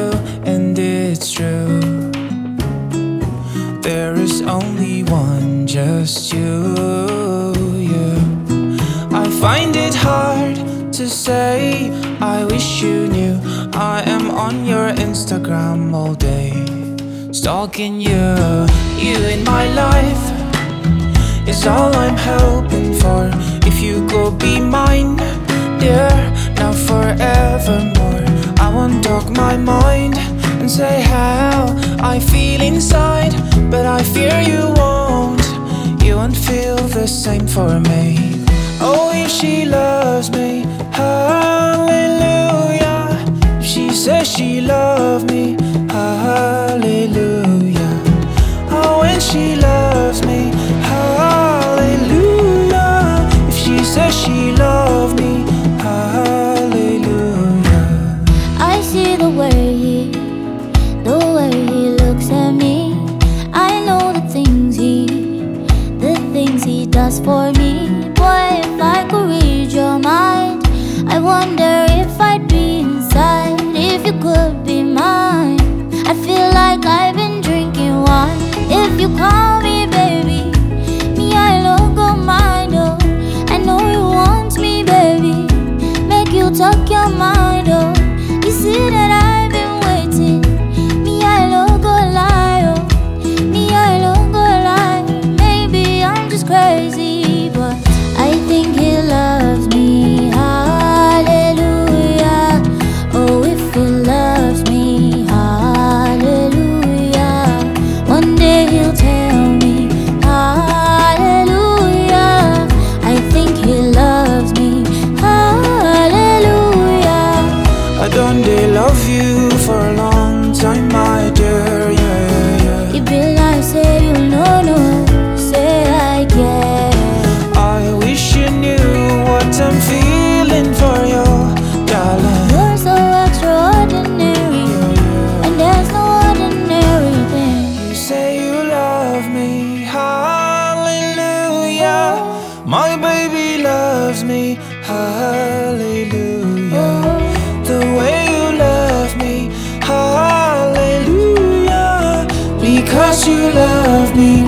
and it's true. There is only one, just you. I find it hard to say I wish you knew I am on your Instagram all day, stalking you. You in my life is all I'm hoping for. If you go be mine, dear, now forevermore. I won't talk my mind and say how I feel inside, but I fear you won't feel the same for me. Oh, if she loves me, hallelujah. If she says she loves me, hallelujah. Oh, when she loves me, hallelujah. If she says she loves me, hallelujah. I see the way he looks at me. I know the things he does for me. Boy, if I could read your mind, I wonder if I'd be inside. If you could be mine, I feel like I've been drinking wine. If you call me baby, me I don't go mind. Oh, I know you want me, baby. Make you talk your mind. Oh, you see that I've been waiting. Me I don't go lie. Oh, me I don't go lie. Maybe I'm just crazy, but I think he loves me. Hallelujah. Oh, if he loves me, hallelujah. One day he'll tell me, hallelujah. I think he loves me, hallelujah. I don't they love you for a long time, my dear, yeah. It be like say you no, say I care. I wish you knew what I'm feeling for you, darling. You're so extraordinary, and there's no ordinary thing. You say you love me, hallelujah. My baby loves me, hallelujah. The way you love me, hallelujah. Because you love me,